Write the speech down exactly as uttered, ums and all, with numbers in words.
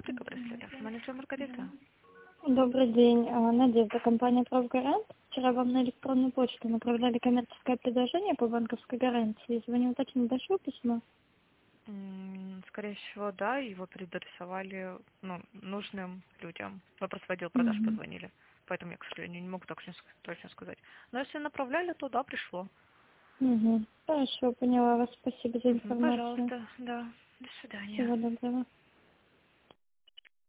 Фабрика браслетов. Менеджер Маргарита. Добрый день, а, Надежда, компания «Правгарант». Вчера вам на электронную почту направляли коммерческое предложение по банковской гарантии. Звоню уточнить, дошло письмо? М, Скорее всего, да, его переадресовали ну, нужным людям. Мы просто в отдел продаж Угу. позвонили, поэтому я, к сожалению, не могу точно, ск- точно сказать. Но если направляли, то да, пришло. Угу. Хорошо, поняла вас. Спасибо за Мгм, информацию. Пожалуйста, да. До свидания. Всего доброго.